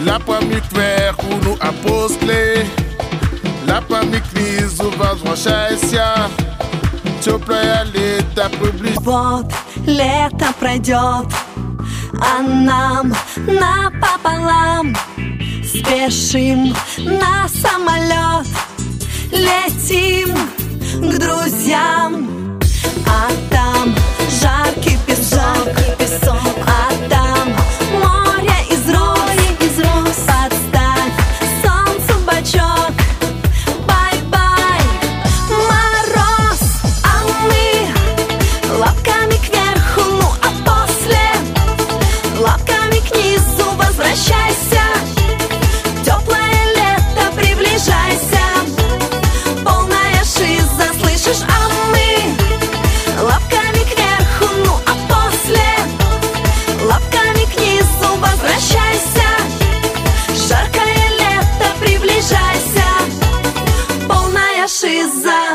Лапами кверху, ну а после лапами к низу возвращайся. Теплое лето приблизится. Вот лето пройдет, а нам напополам. Спешим на самолет, летим к друзьям. А там жаркий песок, а там море из роз. Подставь солнцу бочок, бай-бай, мороз. А мы лапками кверху, ну а после лапками к низу возвращайся. Теплое лето, приближайся. Полная шиза, слышишь? А мы лапками кверху, ну а после лапками к низу возвращайся. Жаркое лето, приближайся. Полная шиза.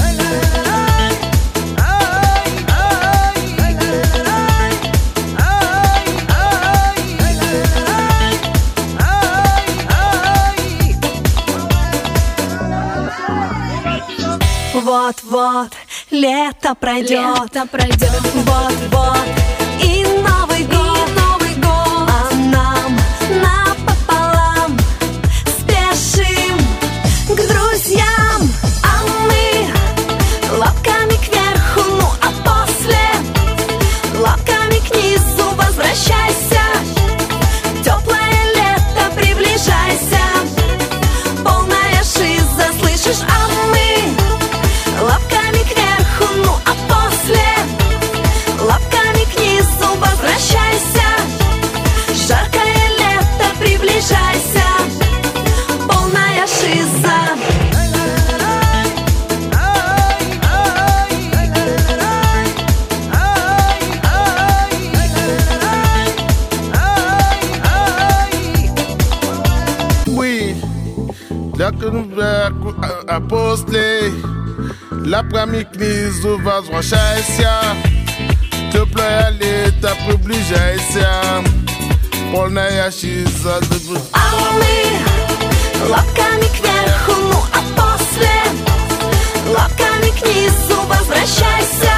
Вот-вот лето пройдет, вот-вот и Новый год, а нам напополам. Спешим к друзьям, а мы лапками кверху, ну а после лапками к низу возвращайся. Теплое лето, приближайся. Полная шиза, слышишь? А мы лапками кверху, ну а после лапками к низу возвращайся. Жаркое лето, приближайся. Полная шиза. Oui, вверху, а после лапками к низу возвращайся. Теплое лето, приближайся. Полная шиза. А мы лапками кверху, ну а после лапками к низу возвращайся.